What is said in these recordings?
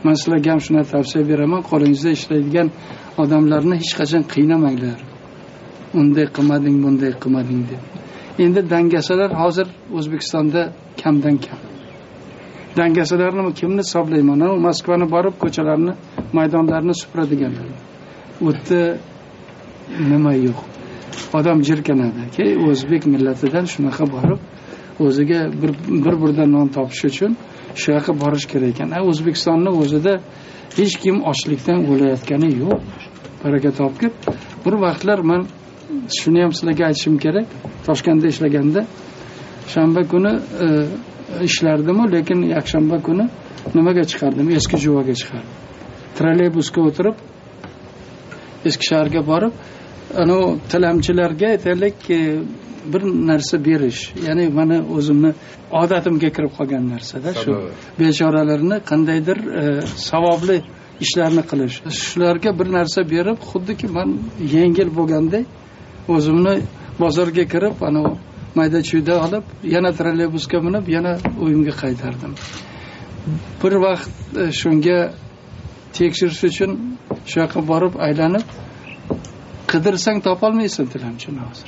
Men sizlarga ham shuni tavsiya beraman, qo'lingizda ishlaydigan odamlarni hech qachon qiynamanglar. Unday qilmading, bunday qilmading deb. Endi dangasalar hozir O'zbekistonda kamdan kam. Dangasalarni kimni hisoblayman? Moskvani borib ko'chalarni, maydonlarni supradiganlar. O'tda nima yo'q. Odam jirkanadi. O'zbek millatidan shunaqa borib o'ziga bir-birdan non topish uchun shu yoqqa borish kerak ekan. O'zbekistonning o'zida hech kim ochlikdan o'layotgani yo'q. Baraka topib, bir vaqtlar men shuni ham sizlarga aytishim kerak. Toshkentda ishlaganda shanba kuni ishlardim, lekin yakshanba kuni nimaga chiqardim? Eski Juvaga chiqardim. Trolleybusga o'tirib eski shaharga borib, tilamchilarga aytaylik bir narsa berish, ya'ni meni o'zimni odatimga kirib qolgan narsada shu bechoralarni qandaydir savobli ishlarni qilish. Shularga bir narsa berib, xuddiki men yengil bo'lganday o'zimni bozorga kirib, mayda-chuyda olib, yana trolleybusga minib, yana uyimga qaytardim. Bir vaqt shunga tekshirish uchun shu yoqqa borib aylanib qidirsang topolmaysan tilamchini hozir.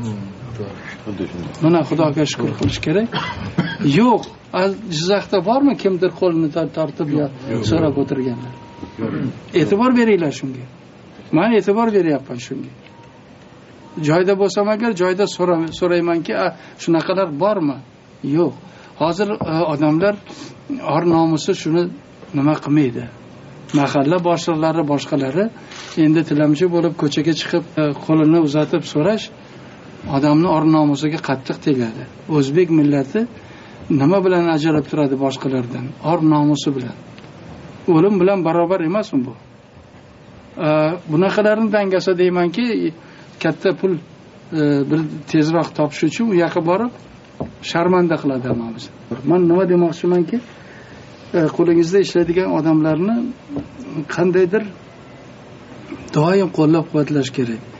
Mana Xudoga shukr qilish kerak. Yo'q, Jizzaxda bormi kimdir qo'lini tortib yo so'rab o'tirganlar? E'tibor beringlar shunga. Men e'tibor beryapman shunga. Joyda bo'lsam agar joyda so'raymanki, shunaqalar bormi? Yo'q. Hozir odamlar or nomusi shuni nima qilmaydi. Mahalla boshliqlari, boshqalari endi tilamchi bo'lib ko'chaga chiqib qo'lini uzatib so'rash odamni or nomusiga qattiq tegadi. O'zbek millati nima bilan ajralib turadi boshqalardan? Or nomusi bilan. O'lim bilan barobar emasmi bu? Bunaqalarni dangasa deymanki, katta pul bir tezroq topish uchun u yoqqa borib sharmanda qiladi hammamizni. Men nima demoqchimanki, qo'lingizda ishlaydigan odamlarni qandaydir doim qo'llab-quvvatlash kerak.